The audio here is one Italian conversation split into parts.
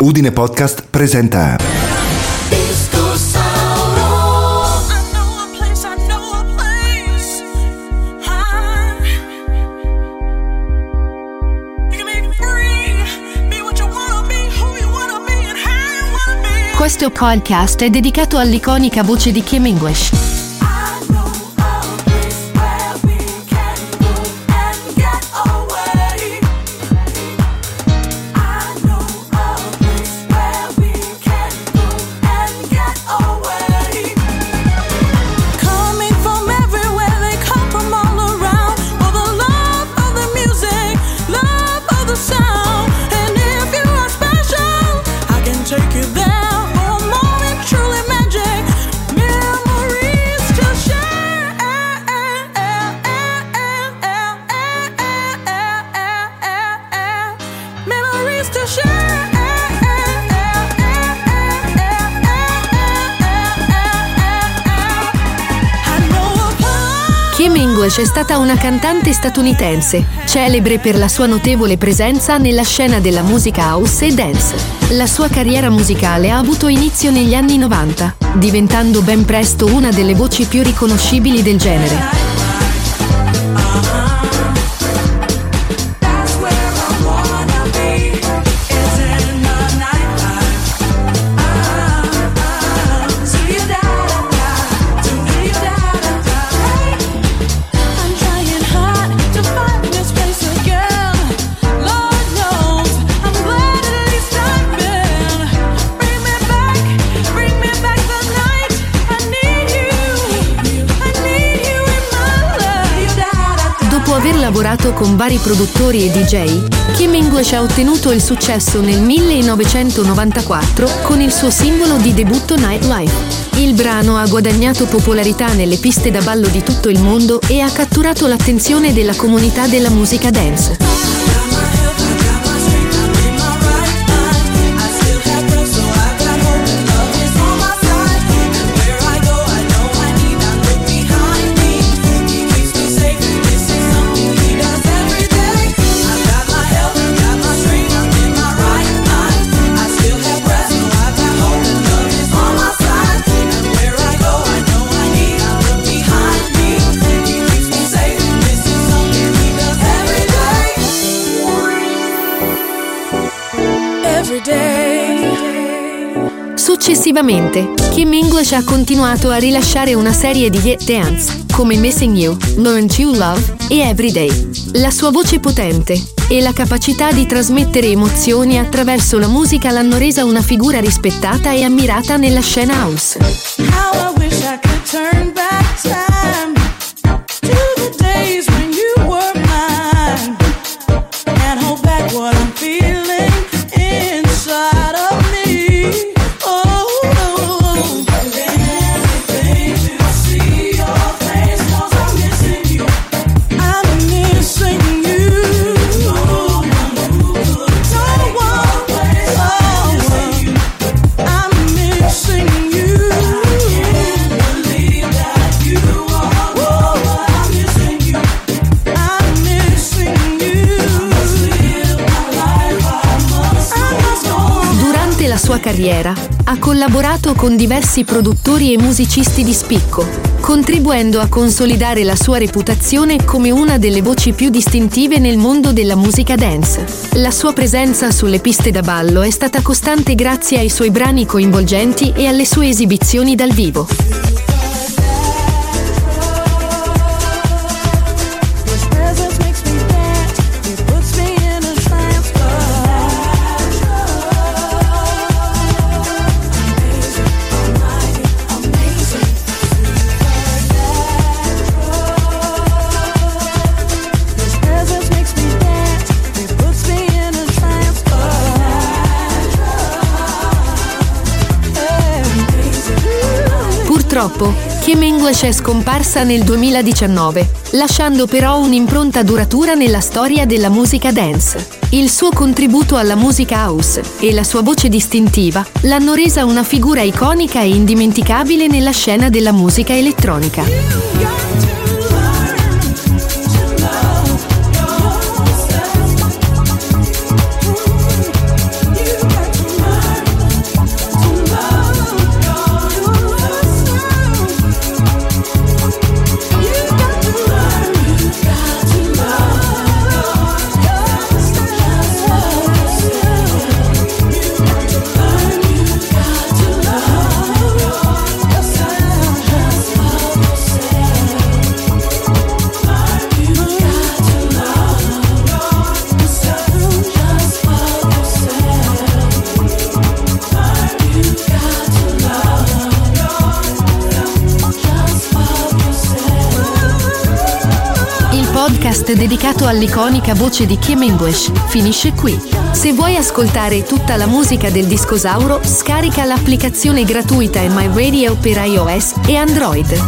Udine Podcast presenta Questo podcast è dedicato all'iconica voce di Kim English. Kim English è stata una cantante statunitense, celebre per la sua notevole presenza nella scena della musica house e dance. La sua carriera musicale ha avuto inizio negli anni 90, diventando ben presto una delle voci più riconoscibili del genere. Dopo aver lavorato con vari produttori e DJ, Kim English ha ottenuto il successo nel 1994 con il suo singolo di debutto Nightlife. Il brano ha guadagnato popolarità nelle piste da ballo di tutto il mondo e ha catturato l'attenzione della comunità della musica dance. Successivamente, Kim English ha continuato a rilasciare una serie di hit dance, come Missing You, Learn to Love e Everyday. La sua voce potente e la capacità di trasmettere emozioni attraverso la musica l'hanno resa una figura rispettata e ammirata nella scena house. La sua carriera ha collaborato con diversi produttori e musicisti di spicco, contribuendo a consolidare la sua reputazione come una delle voci più distintive nel mondo della musica dance. La sua presenza sulle piste da ballo è stata costante grazie ai suoi brani coinvolgenti e alle sue esibizioni dal vivo. Purtroppo, Kim English è scomparsa nel 2019, lasciando però un'impronta duratura nella storia della musica dance. Il suo contributo alla musica house e la sua voce distintiva l'hanno resa una figura iconica e indimenticabile nella scena della musica elettronica. podcast dedicato all'iconica voce di Kim English finisce qui. Se vuoi ascoltare tutta la musica del Discosauro, scarica l'applicazione gratuita My Radio per iOS e Android.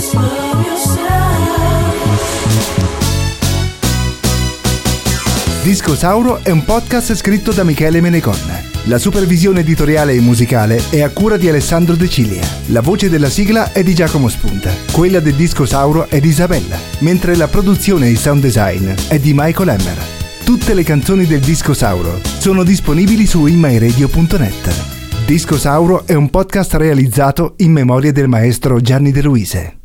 Discosauro è un podcast scritto da Michele Menecon. La supervisione editoriale e musicale è a cura di Alessandro De Cilia. La voce della sigla è di Giacomo Spunta. Quella del Discosauro è di Isabella, mentre la produzione e il sound design è di Michael Emmer. Tutte le canzoni del Discosauro sono disponibili su imyradio.net. Discosauro è un podcast realizzato in memoria del maestro Gianni De Luise.